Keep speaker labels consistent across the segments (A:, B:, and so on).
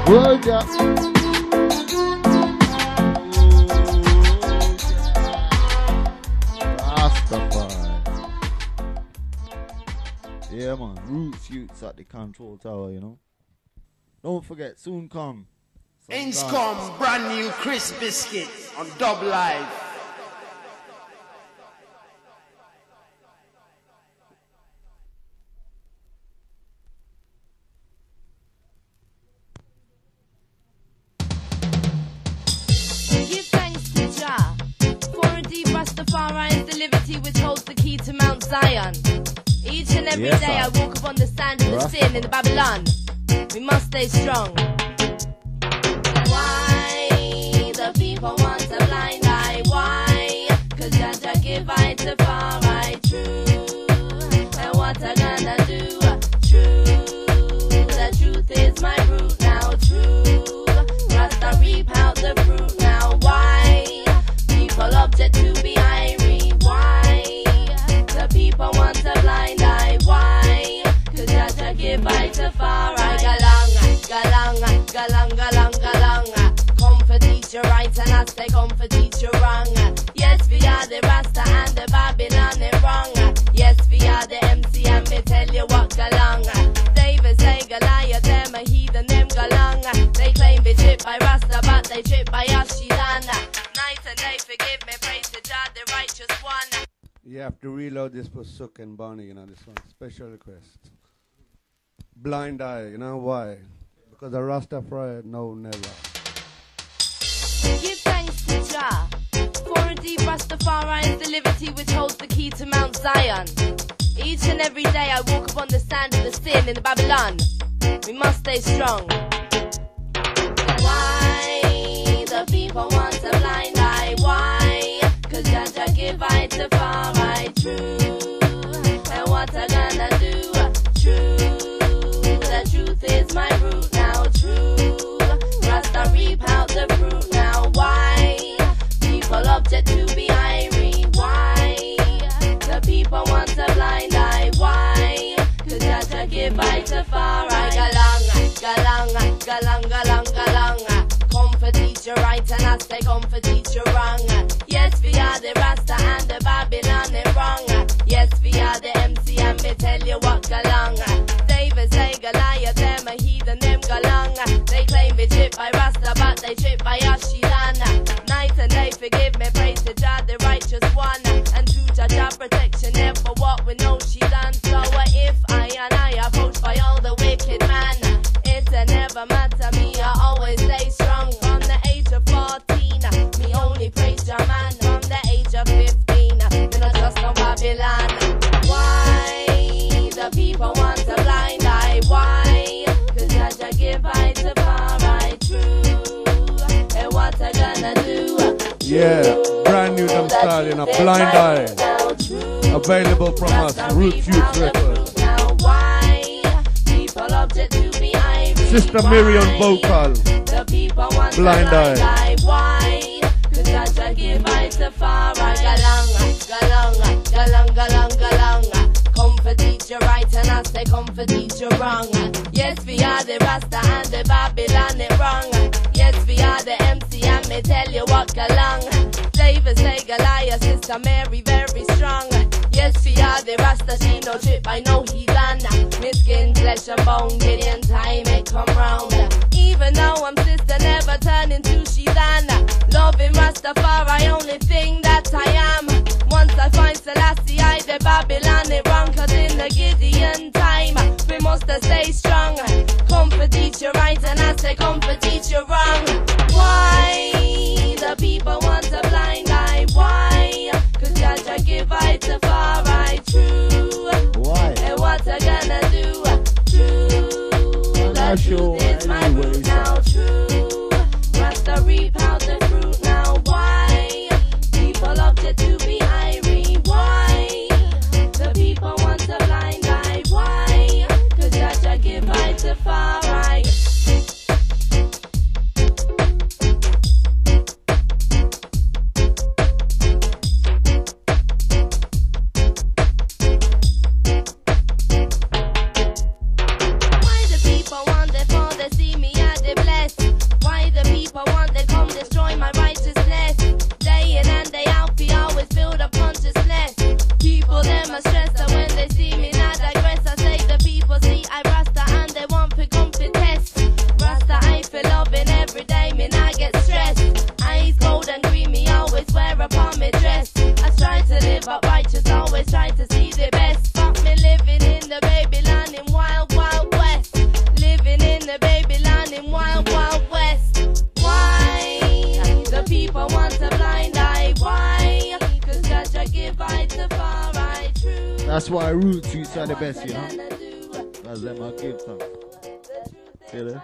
A: Word ya. Rastafari. Yeah, man. Roots Youths at the control tower, you know. Don't forget, soon come.
B: Inscom, brand new crisp biscuit on Dub Live.
C: Give thanks to Jah, for indeed Rastafari is the liberty which holds the key to Mount Zion. Each and every day I walk upon the sand of the sin in the Babylon. We must stay strong. Why the people want a blind eye? Why? Cause Jah give I to far right true. And what I gonna do? True. The truth is my root now. True. Rasta reap out the fruit now. Why? People object to be irate. Why? The people want a blind eye. Why? Cause Jah give I to far right. Galang, galang, galang, galang. Come for teach you right and I say come for teach you wrong. Yes, we are the Rasta and the Babylon is wrong. Yes, we are the MC and me tell you what galang. David say Goliath, them a heathen, them galang. They claim they trip by Rasta but they trip by Ashidan. Night and day forgive me, praise to Jah the righteous one.
D: You have to reload this for Sook and Bonnie, you know, this one. Special request. Blind eye, you know why? Because the Rastafari, no, never.
C: Give thanks to Jah, for indeed Rastafari is the liberty which holds the key to Mount Zion. Each and every day I walk upon the sand of the sin in the Babylon. We must stay strong. Why the people want a blind eye? Why? Cause Jah give I to far right true. And what I gonna do? True. The truth is my root now. True. Rasta reap out the fruit now. Why? People object to be irate. Why? The people want a blind eye. Why? Cause Jah give I to far right. Galang, galang, galang, galang, galang. Come for teach you right and I say come for teach you wrong. Yes, we are the Rasta and the Babylon is wrong. Yes, we are the MC and me tell you what galang. David say Goliath, them a heathen, them galang. They claim they trip by Rasta but they trip by Ashidan. Night and day forgive me, praise to Jah the righteous one. And to Jah protection them for what we know she done. So if I and I approached by all the wicked man, it never matter me, I always stay strong. From the age of 14, me only praise Jah man. From the age of 15, me not just no Babylon. Why the people want a blind eye? Why? Cause Jah give I to far right true. And what I gonna do?
D: Yeah, brand new them style in a blind eye. Available from us, Roots Youth Records. Sister Miriam vocal. Blind eye.
C: Why? Cause Jah give I to far right. Galang, galang, galang, galang, galang. Come for teach you right and I say come for teach you wrong. Yes, we are the Rasta and the Babylon is wrong. Yes, we are the MC and me tell you what galang. David say Goliath, Sister Mary very strong. Yes, we are the Rasta, she no trip, I know he done. Me skin, flesh and bone, Gideon time it come round. Even though I'm sister, never turn into she done. Loving Rastafari, only thing that I am. Once I find Selassie, I the Babylon it wrong. Cause in the Gideon time, we must stay strong. Come for teach you right and I say come for teach you wrong. Why the people want a blind eye? Why? Cause Jah give I to far right true.
A: Why?
C: And what I gonna do? True. The truth is my root now. True. Rasta reap out the fruit now. Why? People object to be irate. Why? The people want a blind eye. Why? Cause Jah give I to far right. Why the people want it for they see me at the bless.
A: That's why root suits are the best, you know. That's them I give some. See there?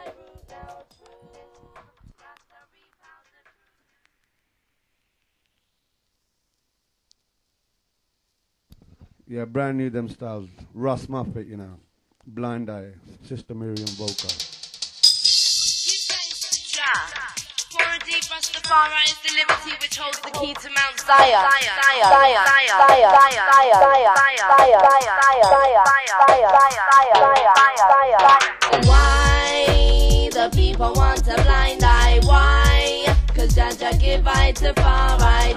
D: Yeah, brand new them styles. Russ Muffet, you know. Blind Eye, Sister Miriam vocal.
C: Deep Rastafari is the liberty which holds the key to Mount Zion. Why the people want a blind eye? Why? Cause Jaja give eye to far right.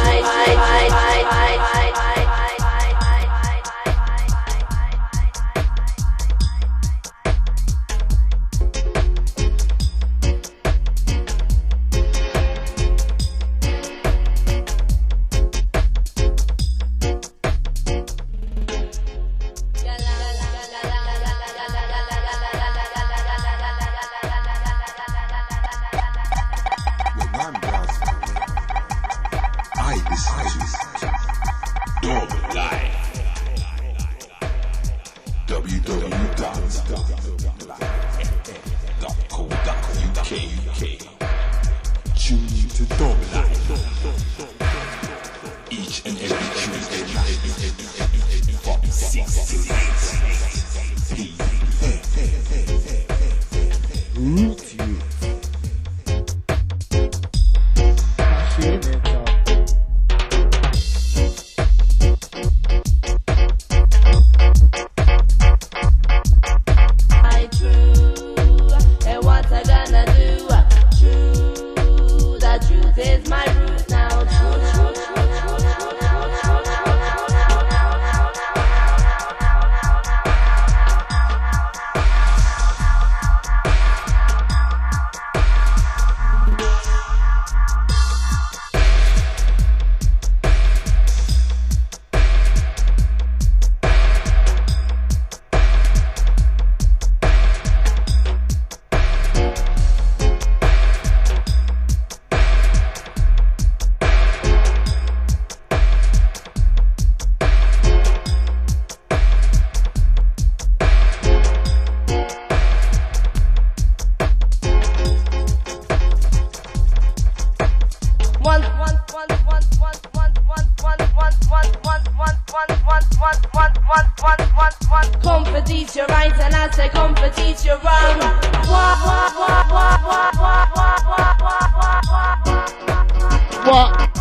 C: Come for teach you right, and I say come for teach you wrong.
A: What?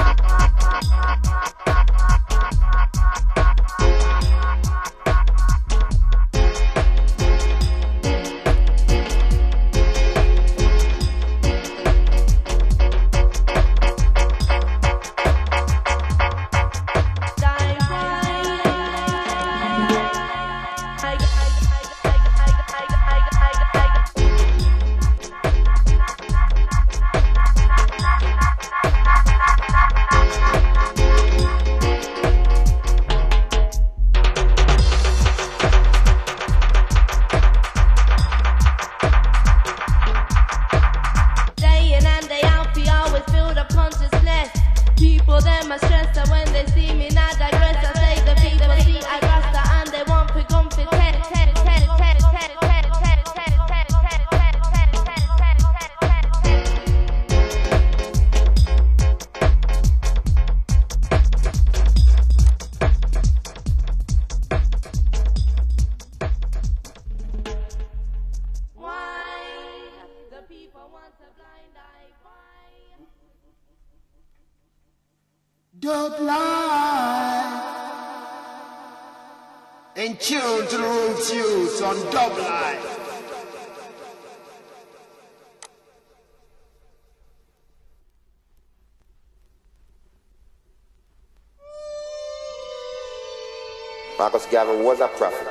B: Don't lie. In tune to the roots use on Double Line.
E: Marcus Garvey was a prophet.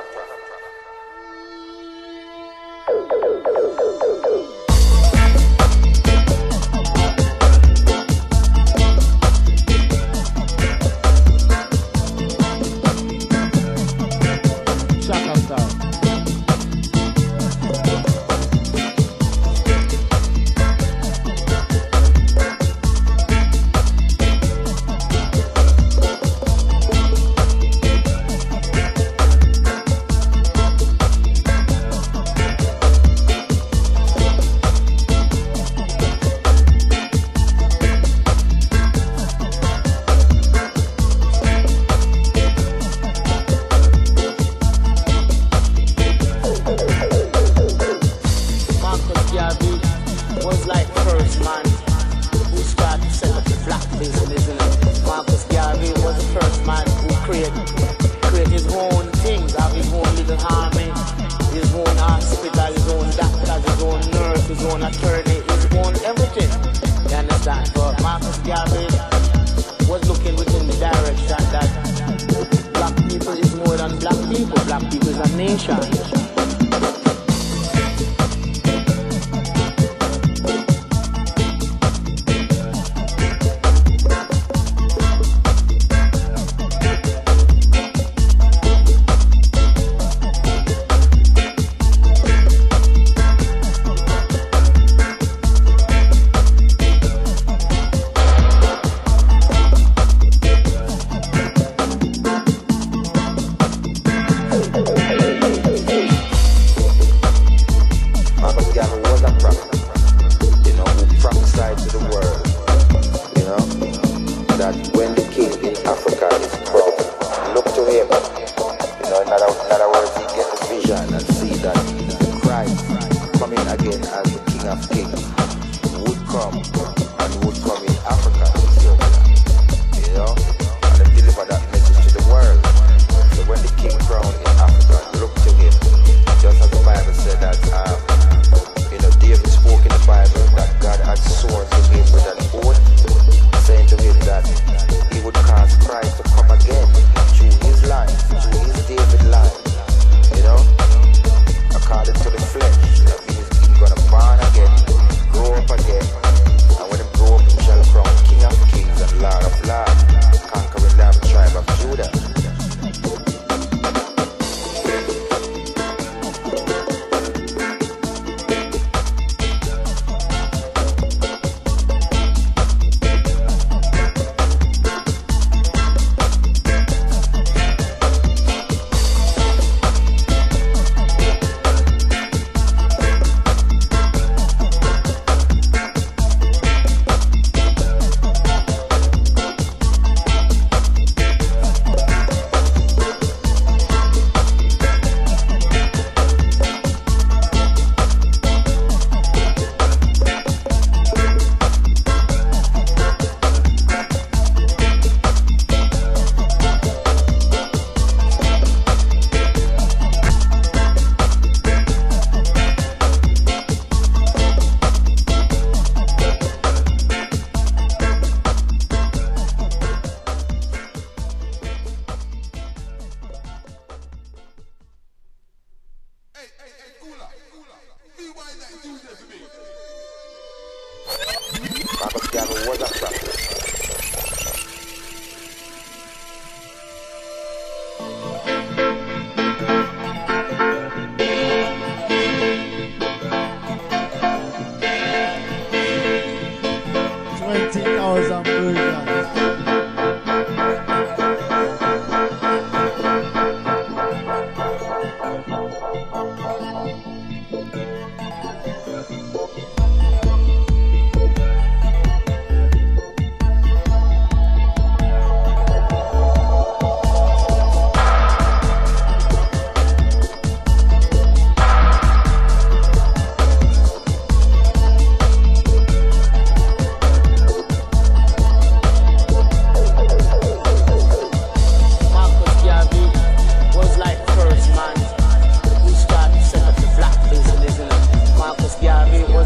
F: his own attorney, his own everything. You understand? But Marcus Garvey was looking within the direction that black people is more than black people. Black people is a nation. Garvey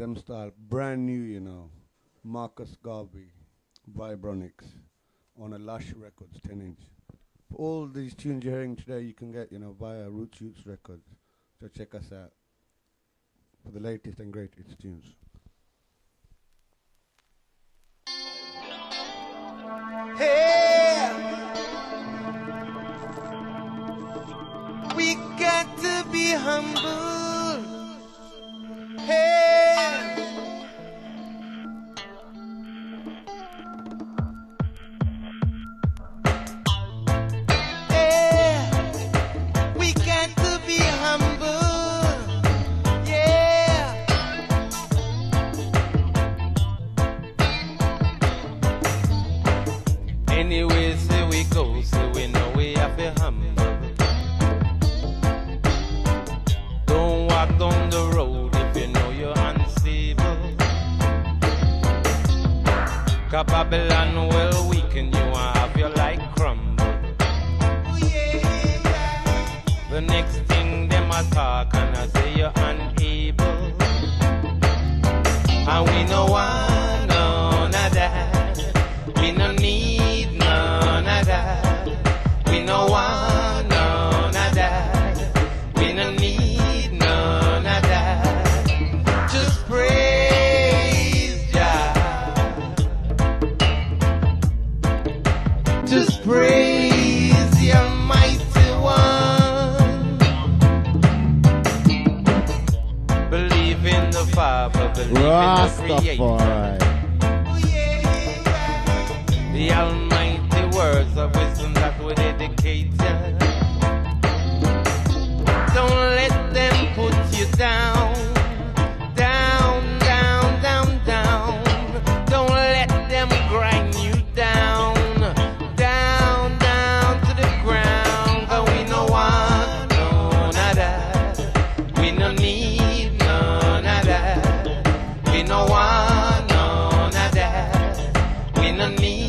D: them style, brand new, you know. Marcus Garvey, Vibronics, on a Lush Records 10-inch. All these tunes you're hearing today, you can get, you know, via Roots Youths Records. So check us out for the latest and greatest tunes.
B: Hey, we got to be humble. Hey, we got to be humble. Yeah.
G: Anyway, so we go, so we know we have to humble. Don't walk down the road if you know you're unstable. 'Cause Babylon will weaken you and have your life crumble. The next thing them a talk and I say you're unable. And we no want none of that. We no need none of that. We no want none of that. We no need none of that. Just praise Jah. Just praise the Almighty One. Believe in the Father, believe in the Creator.
A: Rastafari.
G: The almighty words of wisdom that would educate you. Don't let them put you down, down, down, down, down. Don't let them grind you down, down, down to the ground. 'Cause we no want none of that. We no need none of that. We no want none of that. We no need.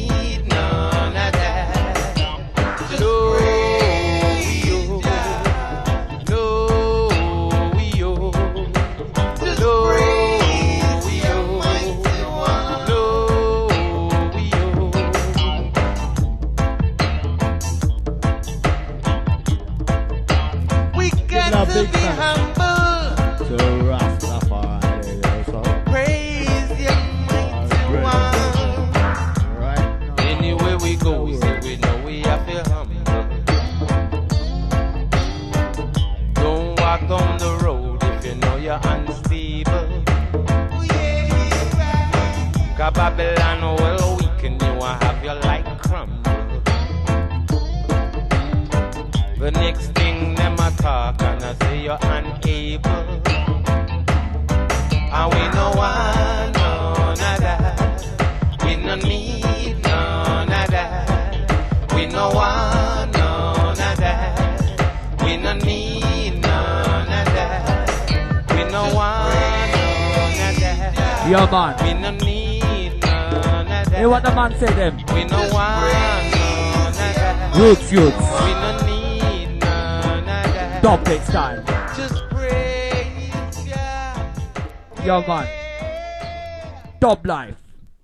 A: Big be humble to Rastafari.
G: Praise the Almighty One.
A: Right.
G: Anywhere we go, we say we know we have to humble. Don't walk down the road if you know you're unstable. 'Cause Babylon will weaken you and have your life crumble. The next thing them a talk and I say you're unable. And we no want none of that. We no need none of that. We no want none of that. We no need none of that. We no want none of that.
H: Yeah, man.
G: We no need none of that.
H: Hey, what the man say them?
G: We no want none of that.
H: Roots Youths.
G: We no need.
H: Dub plate style.
G: Just praise Jah.
H: Yo, man. Dub life.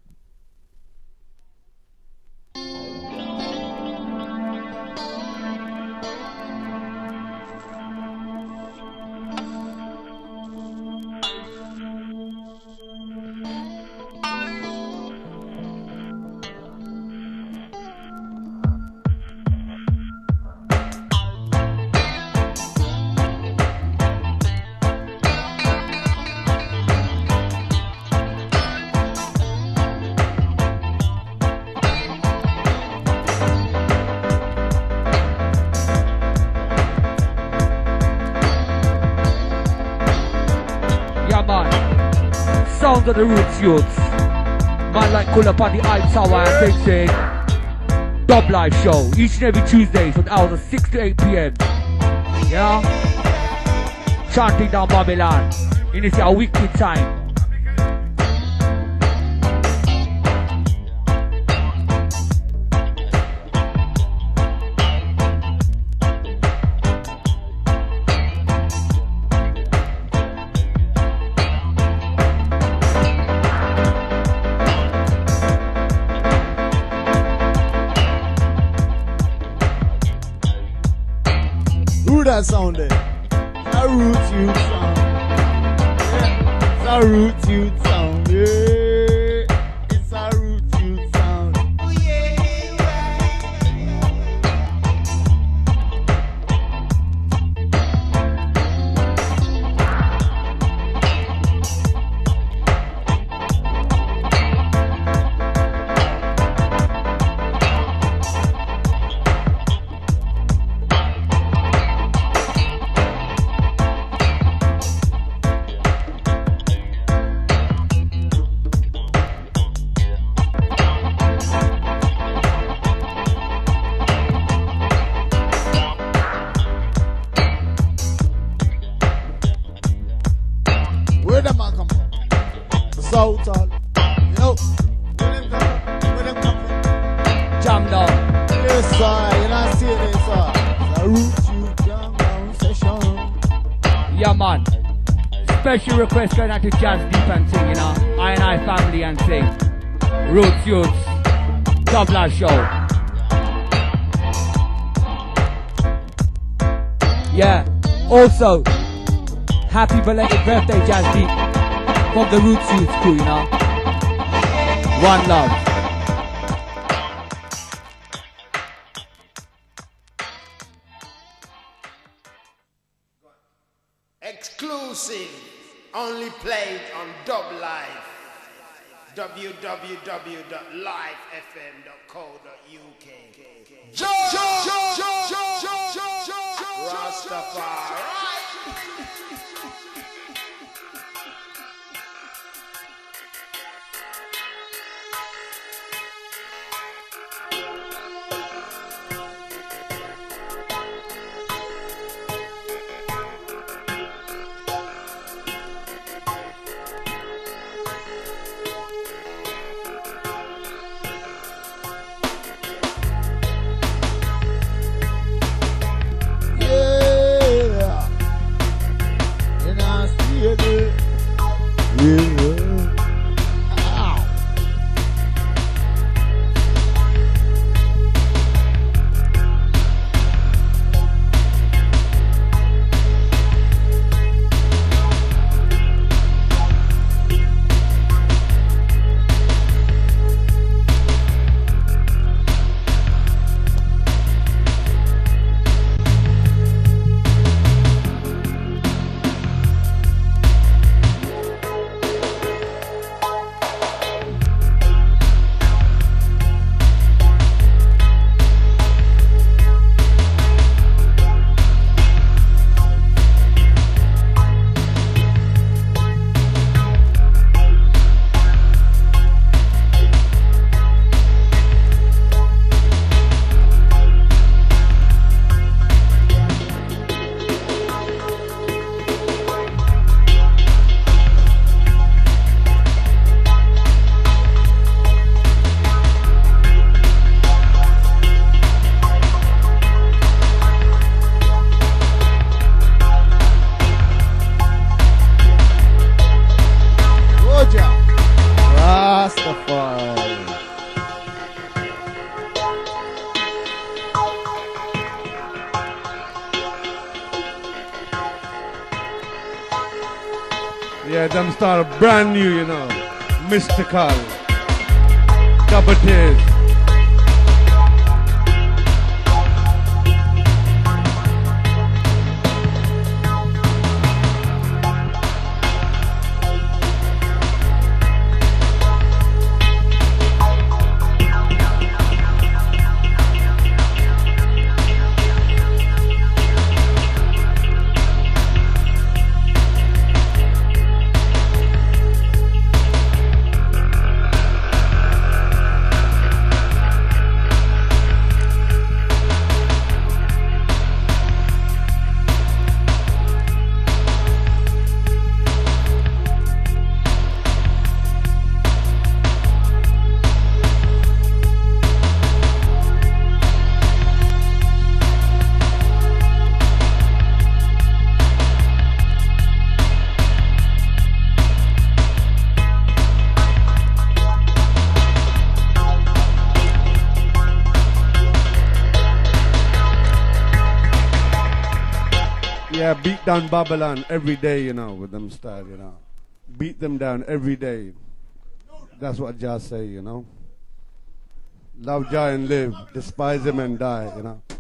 H: Sounds of the Roots Youths. Man like pull up on the Hype Tower and they say Dub Live Show each and every Tuesday from the hours of 6 to 8 p.m. Yeah? Chanting down Babylon. And it's our wicked time.
A: that sound there? It's a root youth sound. Yeah. It's a root youth sound. Yeah. It's a root youth sound. Where them man come from? The South all. Yo. Where them come from?
H: Jam down.
A: Yes, sir. You not see it, sir. It's a root youth jam down session.
H: Yeah, man. Special request going out to Jazz Deep and sing, you know. I family and sing. Roots Youths. Dubla show. Yeah. Also, happy belated birthday, Jazz Deep. From the Roots Youth crew, you know. One love.
B: Exclusive. Only played on Dub Life. www.livefm.co.uk. Rastafari.
D: Yeah, them start brand new, you know. Mystical. Double tears. Yeah, beat down Babylon every day, you know, with them style, you know. Beat them down every day. That's what Jah say, you know. Love Jah and live, despise him and die, you know.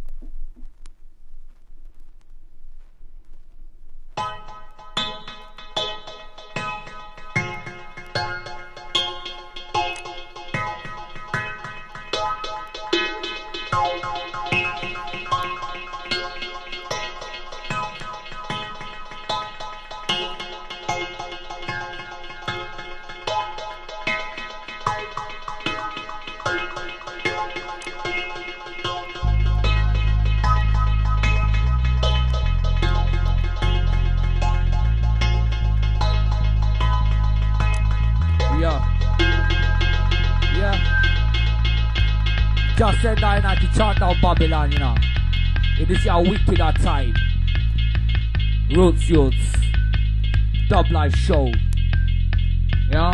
H: Just said I not to chant down Babylon, you know. It is your wicked at time. Roots Youths. Dub Life Show. Yeah?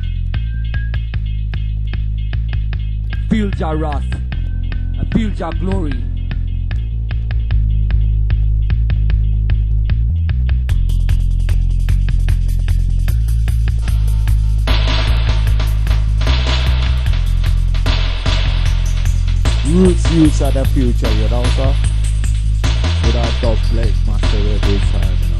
H: Feel your wrath. And feel your glory.
A: Roots Youths are the future, you know, sir. With our dub plate master every time, you know.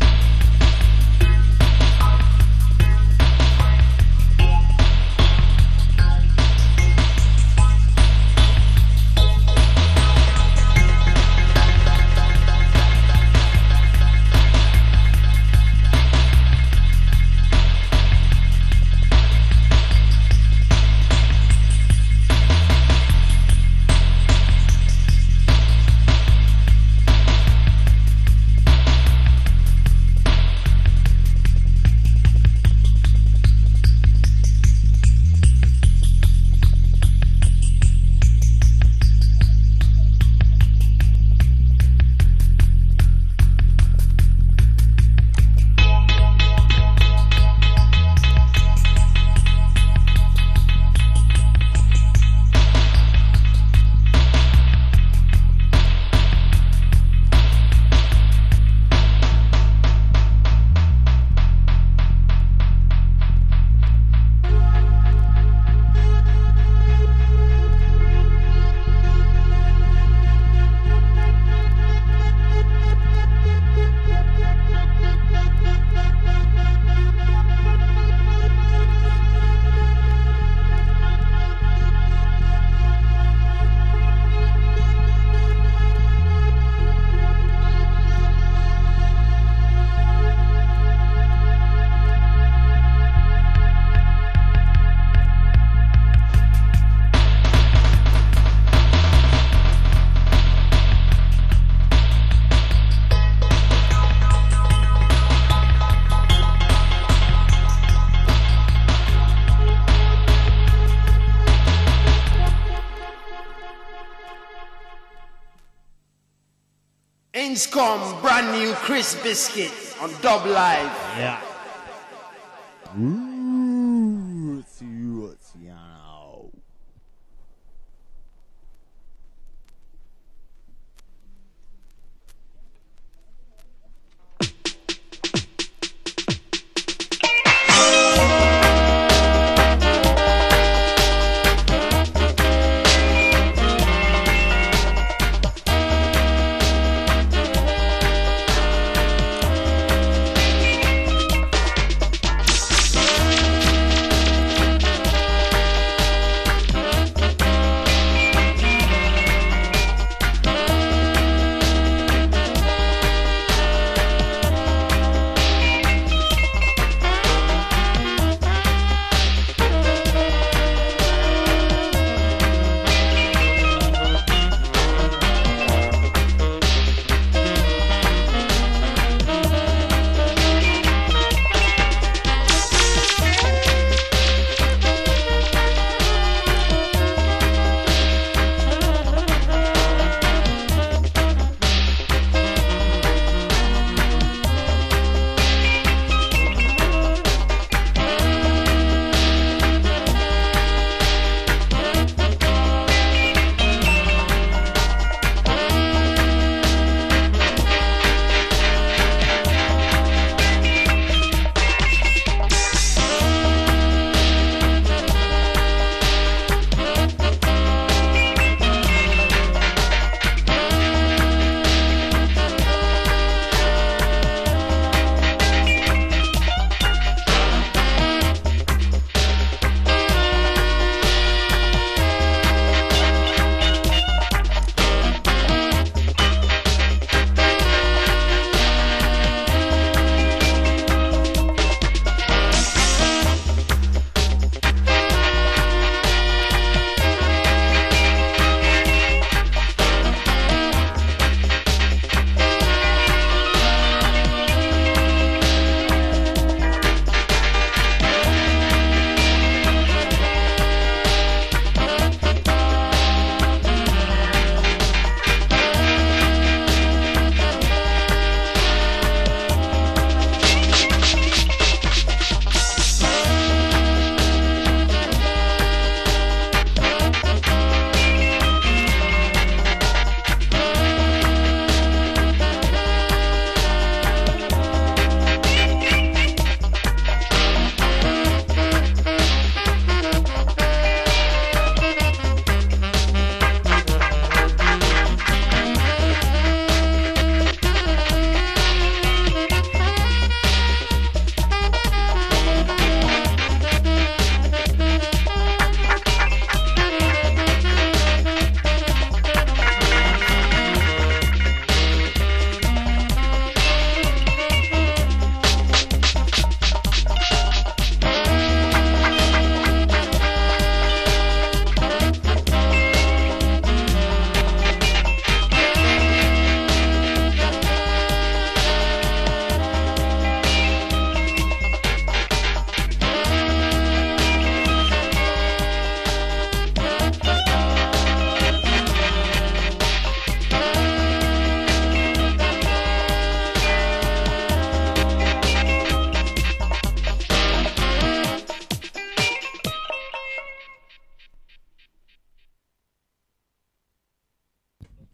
B: Inscom, brand new Chris Biscuit on Dub Live.
A: Yeah. Roots Youths, you know.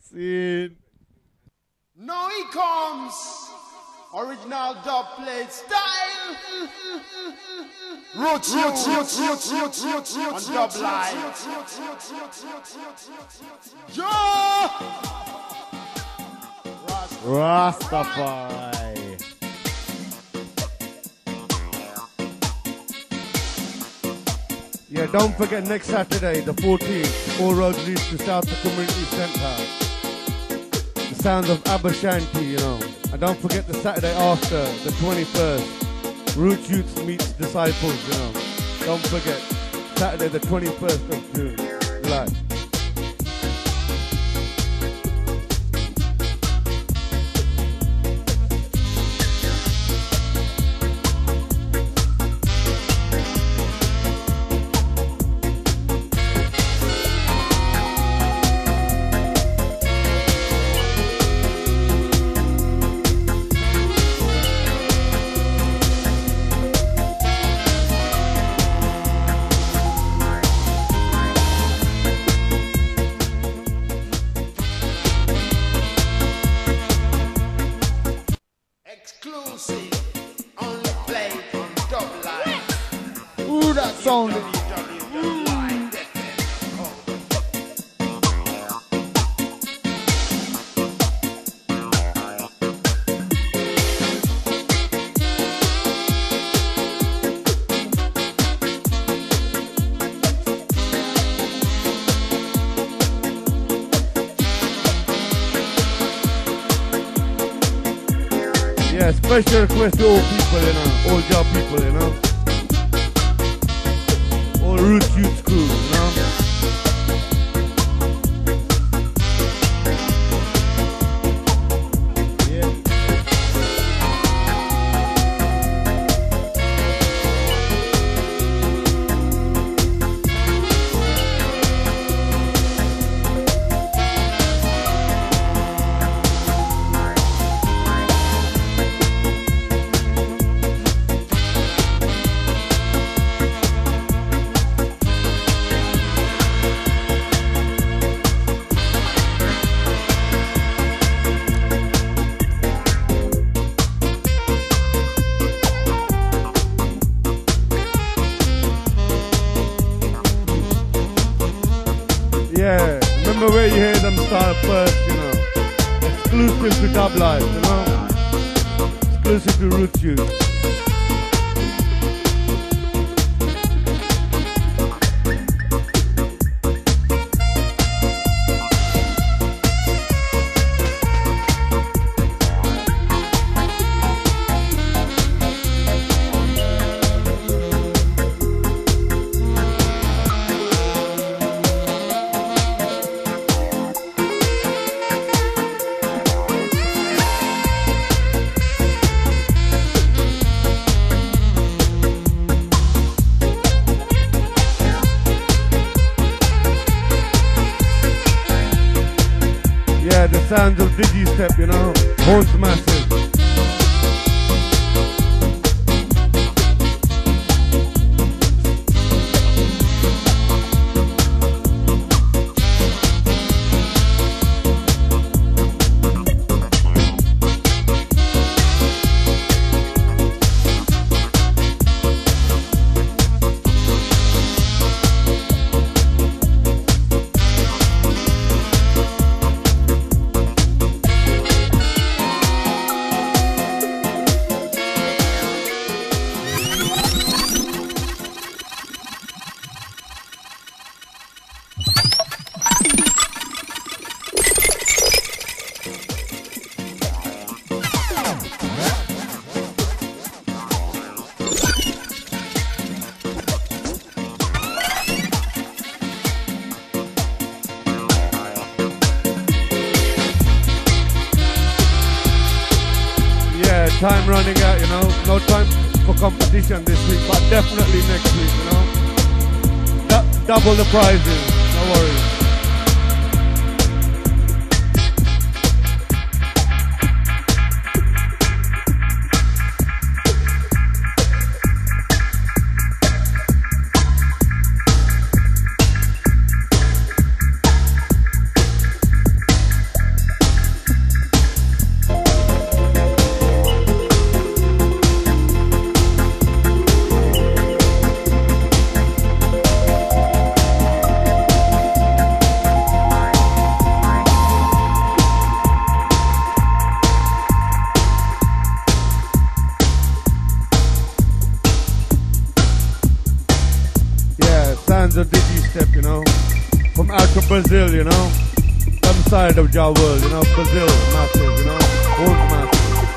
A: Scene.
B: Now he comes. Original dub plate style. Roots on dub line. Joe!
A: Rastafari.
D: Yeah, don't forget next Saturday, the 14th, all roads lead to South Community Centre. The sounds of Abba Shanti, you know. And don't forget the Saturday after, the 21st, Roots Youths meets Disciples, you know. Don't forget, Saturday the 21st of June. Relax. Yeah, special request to all people, you know, all job people, you know. All Roots Youth crew, you know. Yeah, remember where you hear them start first, you know. Exclusive to Dub Life, you know. Exclusive to Roots Youth. Yeah, the sounds of Digi-Step, you know, horns massive. Time running out, you know, no time for competition this week, but definitely next week, you know. Double the prizes, no worries. to Brazil, you know. Some side of your world, you know. Brazil, massive, you know. Old massive.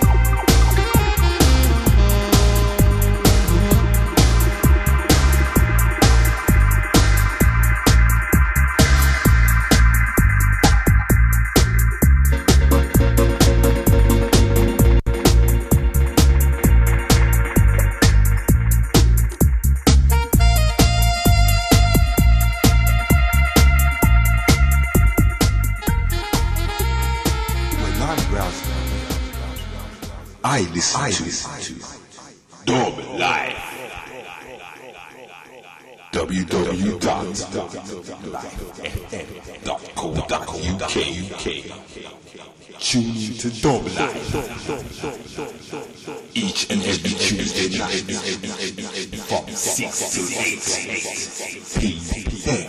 I: I listen to Dub Life. www.lifefm.co.uk. Tune in to Dub Life each and every Tuesday night from 6 to 8 p.m.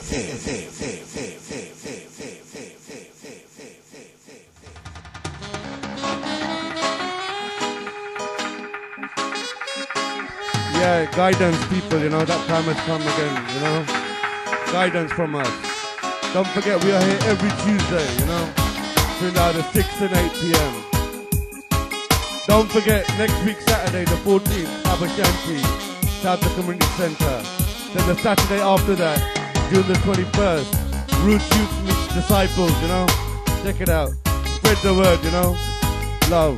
D: Yeah, guidance, people, you know, that time has come again, you know. Guidance from us. Don't forget, we are here every Tuesday, you know, between either 6 and 8 p.m. Don't forget, next week, Saturday, the 14th, Abashanti, South Community Center. Then the Saturday after that, June the 21st, Roots Youth meets Disciples, you know. Check it out. Spread the word, you know. Love.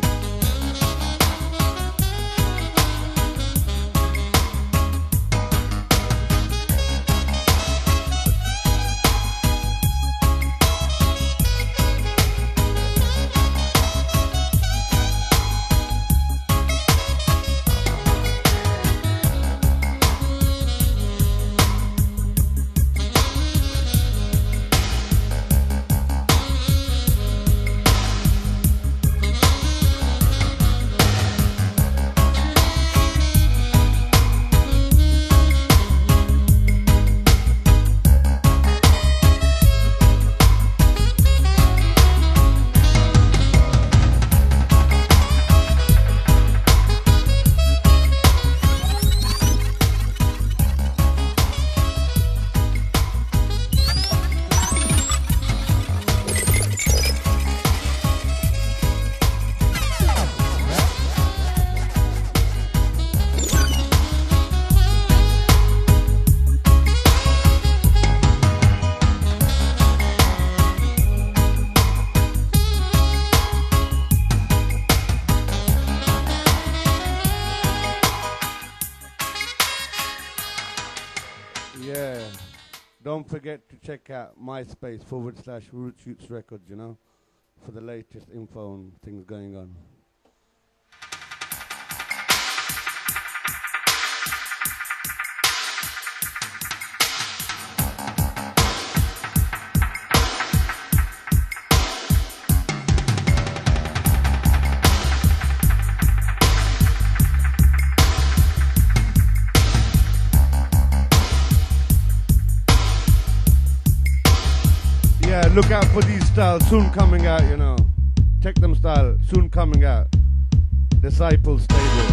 D: Don't forget to check out MySpace/Roots Youth Records, you know, for the latest info and things going on. Look out for these styles soon coming out, you know. Check them style soon coming out. Disciples Stable.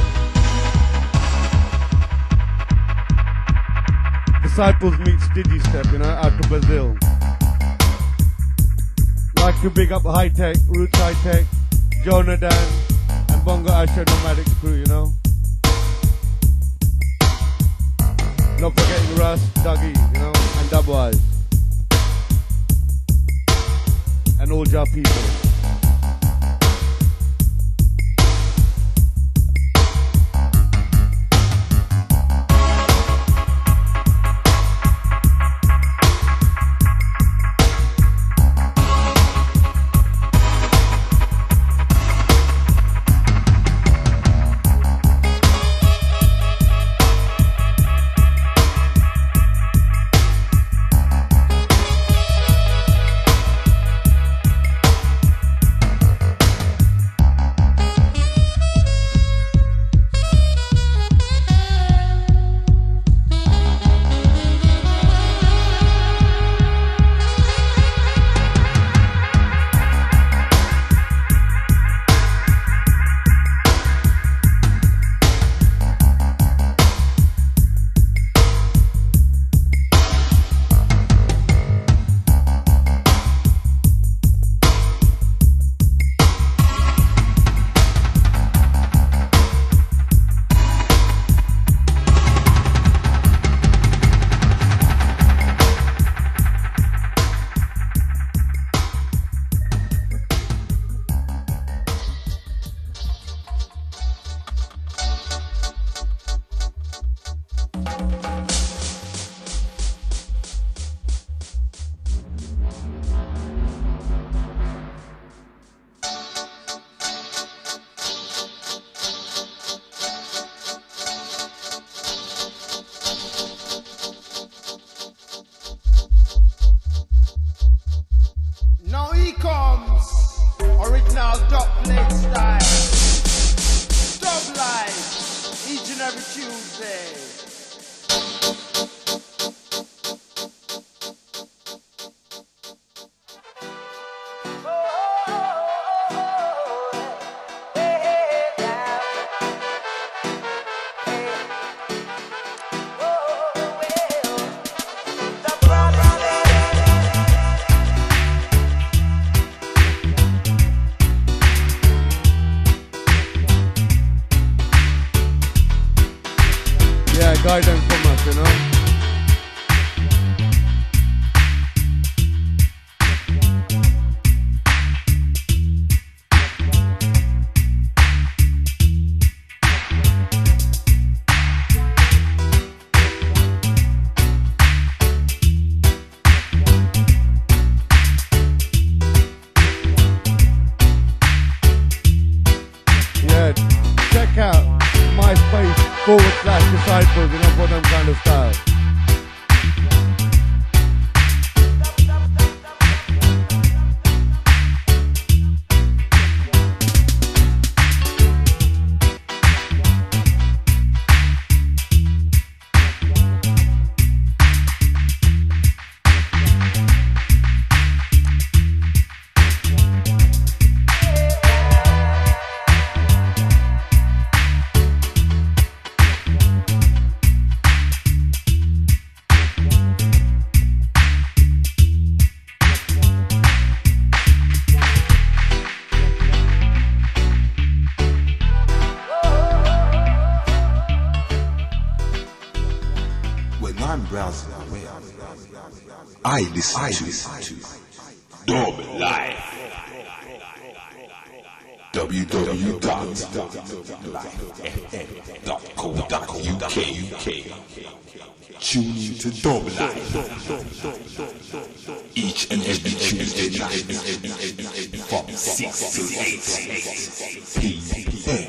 D: Disciples meets Digistep, you know, out to Brazil. Like to big up High Tech, Roots High Tech, Jonathan, and Bongo Asher Nomadic crew, you know. Not forgetting Russ, Dougie, you know, and Dubwise. And all your people.
B: comes original dub plate style. Dub live each and every Tuesday.
D: Guidance from us, you know. Yeah, check out MySpace/Disciples, you know, for them kind of style.
I: I listen to Dub Life. www.lifefm.co.uk. Tune in to Dub Life each and every Tuesday night from 6 to 8 p.m.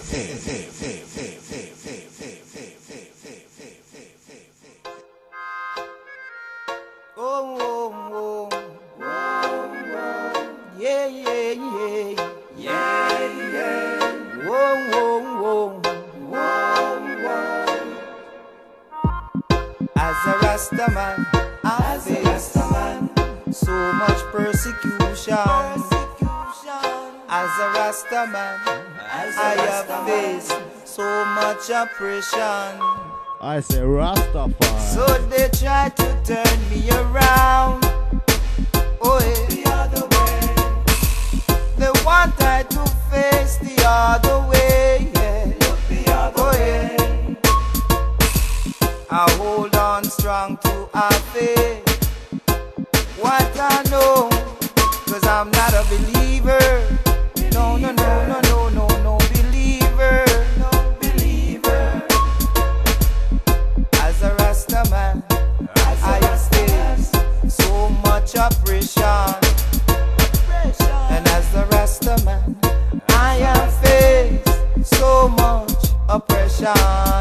J: Rastaman, as a Rastaman, so much persecution. As a Rastaman, I have faced so much oppression.
A: I say Rastafari.
J: So they try to turn me around. Oh, yeah. The other way. They want I to face the other way. Yeah. Look the other way. I hold on strong to our faith. What I know, cause I'm not a believer. No, no, no, no, no, no, no believer. No believer. As a Rastaman, I have faced so much oppression. And as a Rastaman, I have faced so much oppression.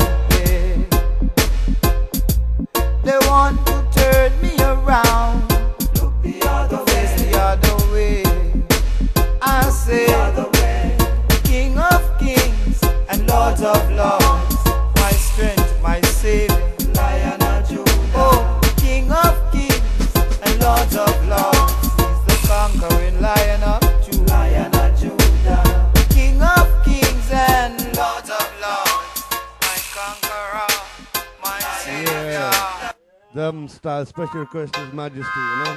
J: They want to turn me around. Look the other way. Face the other way. I say, King of Kings and Lord of Lords, my strength, my Savior, Lion of Judah. Oh, King of Kings and Lord of Lords, He's the conquering Lion of Judah. Lion of Judah. King of Kings and Lord of Lords, my conqueror, my Savior.
D: Yeah. Them style special request His Majesty, you know.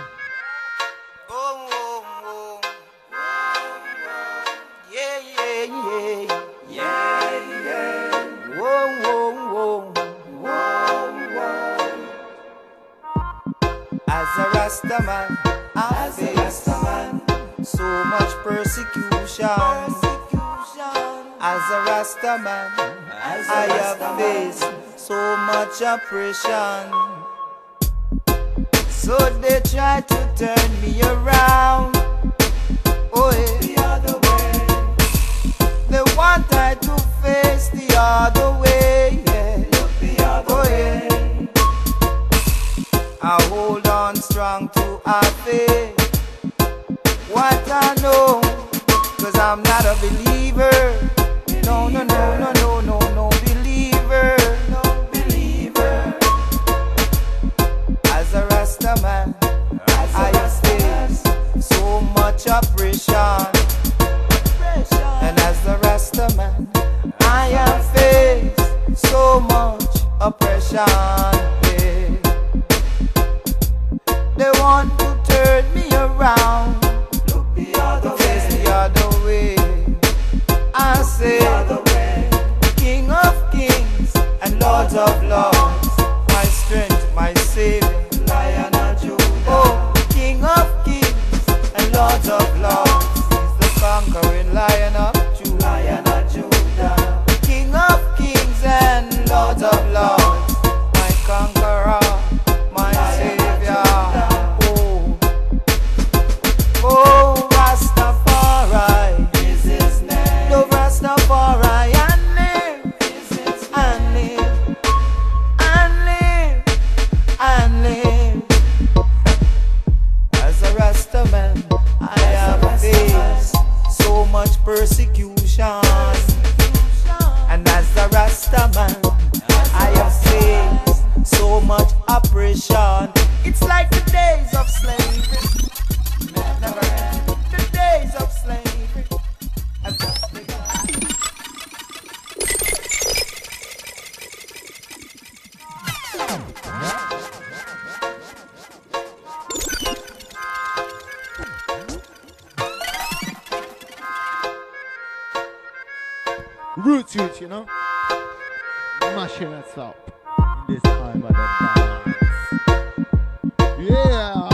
J: Yeah, yeah, yeah, yeah, yeah. Whoa, whoa, whoa, whoa, whoa. As a Rastaman, as a Rastaman, so much persecution. As a Rastaman, I have faced so much oppression. So they try to turn me around. Oh, yeah. The other way. They want I to face the other way. Yeah. Look the other way. I hold on strong to our faith. What what I know, 'cause I'm not a believer. No, no, no, no, no, no, no believer. No believer. As a Rasta man, I have faced so much oppression. And as a Rasta man, I have faced so much oppression. Yeah. They want to turn me around, look the other way, face the other way. I say, King of kings and Lord of lords, my strength, my savior, Lion of Judah. Oh, King of kings and Lord of lords, he's the conquering Lion of Judah. Lion of Judah. King of kings and Lord of lords, my conqueror, my savior. Oh, oh, Rastafari is his name. Love Rastafari and live, and live, and live, and live. As a Rasta man, I have faced so much persecution. And as a Rasta man, I have faced so much oppression. It's like the days of slavery. Never end. The days of slavery. have just begun.
A: Roots youth, you know, mashing us up in this time of the dance. Yeah.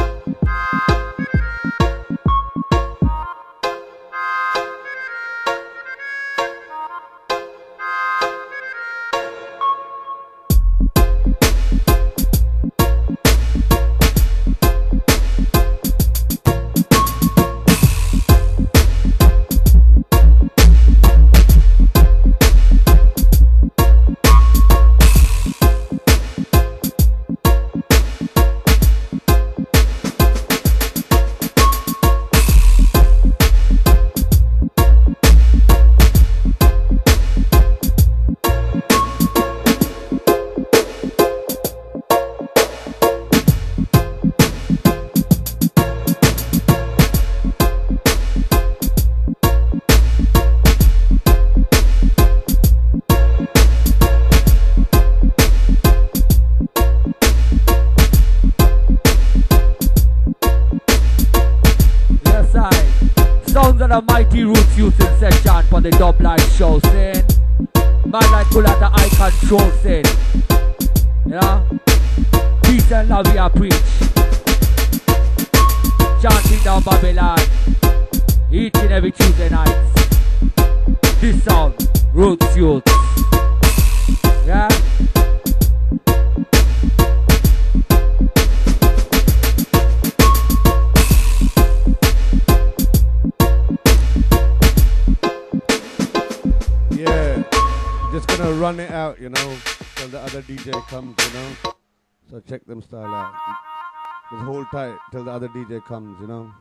H: The mighty roots youth in section for the Dub Life show, saying man like pull out the eye control, saying, yeah, peace and love we are preach, chanting down Babylon each and every Tuesday night. This song, roots youth, yeah.
D: Just gonna run it out, you know, till the other DJ comes, you know. So check them style out. Just hold tight till the other DJ comes, you know.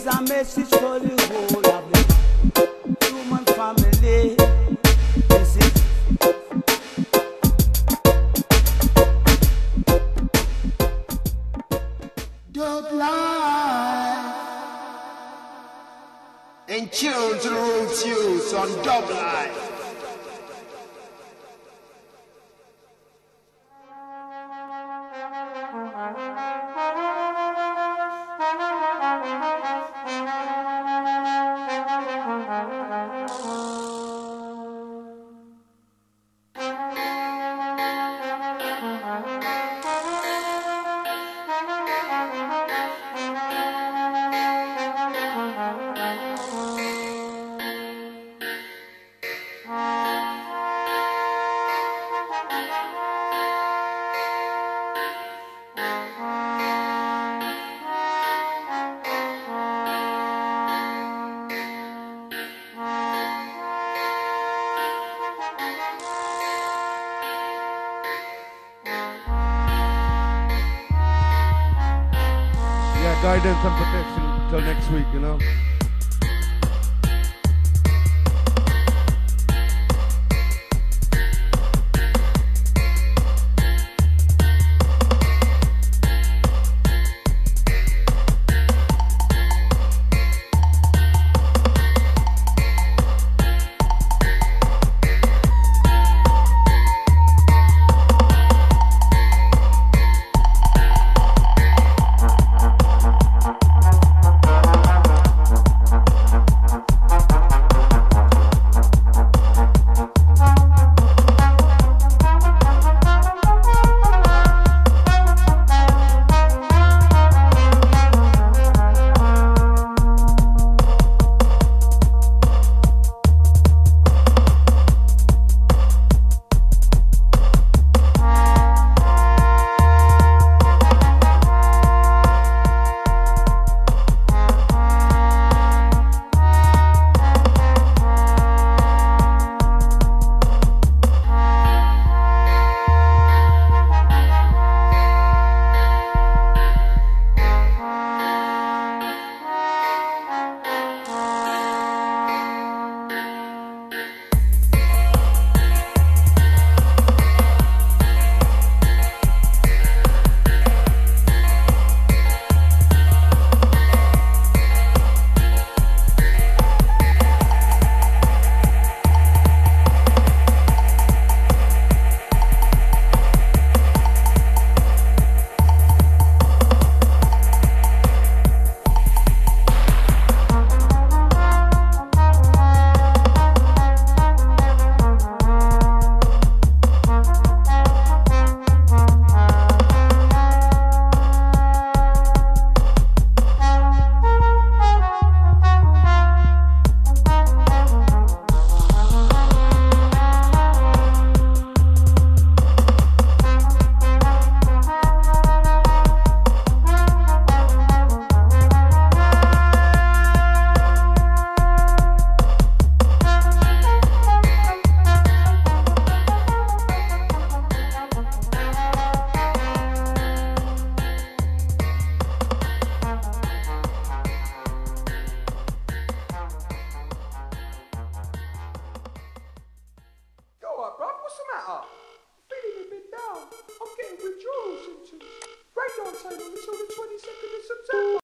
J: is a message for the whole of the human family. This is
B: Dub Life. In tune to the roots youth on Dub Life.
D: Guidance and protection till next week, you know.
K: Feeling a bit down. I'm getting withdrawal symptoms. Breakdown time on the 22nd of September.